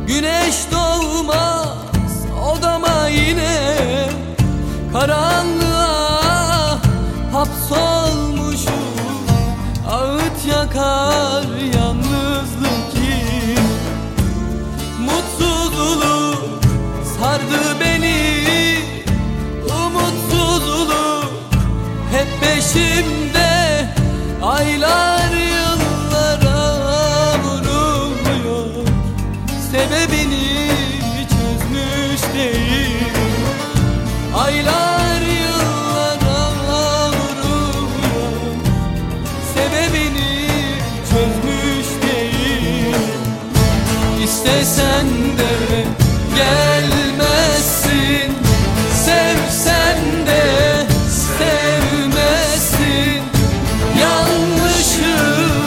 Güneş doğmaz odama yine, karanlığa hapsolmuşum. Ağıt yakar yalnızlık yine, mutsuzluk sardı beni. Umutsuzluk hep peşimde, aylar yıllara vuruluyor. Sebebini çözmüş değil, aylar yıllara vuruluyor. Sebebini çözmüş değil. İstesen de gelmezsin, sevsen de sevmezsin. Yanlışı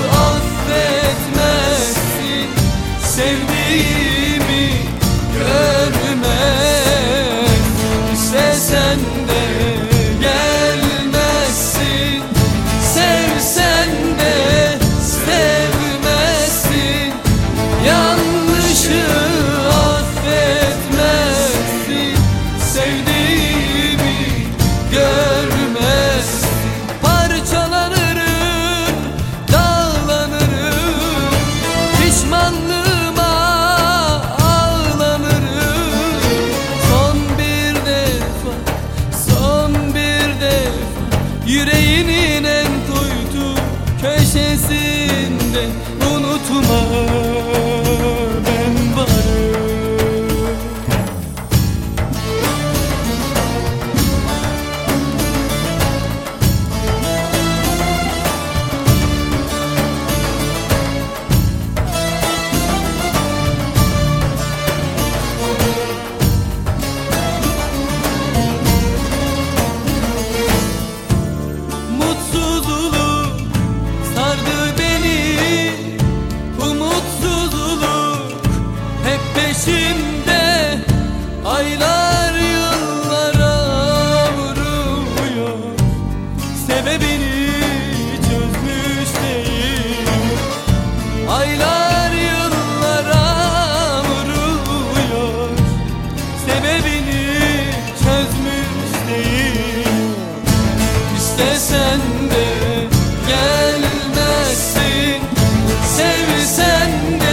affetmezsin, sevdiğimi görmez. İstesen de gelmezsin, sevsen de sevmezsin. Yanlışı affetmezsin, sevdiğimi görmez. Parçalanırım, dağlanırım, pişmanlığıma ağlanırım. Son bir defa, son bir defa, yüreğinin en kuytu köşesinde unutma, ben varım. Mutsuzluk sardı beni, umutsuzluk hep peşimde, aylar yıllara vuruyor. Sebebini çözmüş değil, aylar yıllara vuruyor. Sebebini çözmüş değil. İstesen de gelmezsin, sevsen de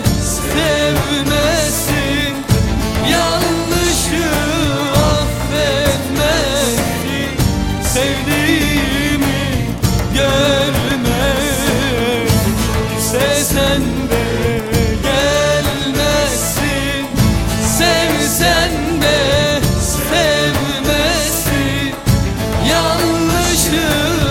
sevmezsin. Yanlışı affetmezsin, sevdiğimi görmez. İstesen de gelmezsin, sevsen de sevmezsin. Yanlışı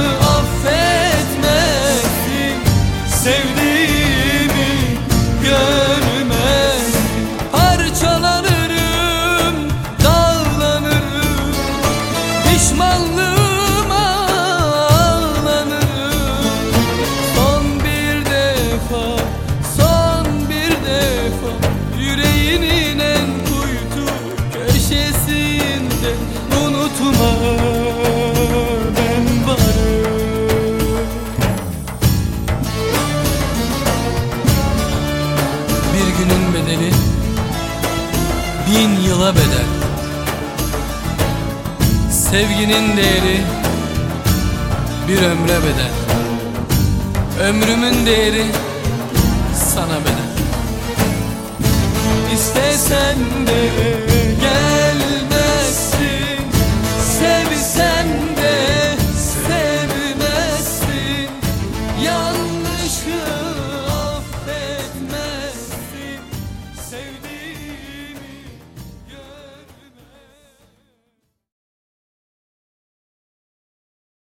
affetmezsin, sevdiğimi görmez. Parçalanırım, dağlanırım, pişmanlığıma ağlanırım. Son bir defa, son bir defa, yüreğinin en kuytu köşesinde unutma, ben varım. Bir günün bedeli 1000 yıla bedel. Sevginin değeri bir ömre bedel. Ömrümün değeri sana bedel. İstesen de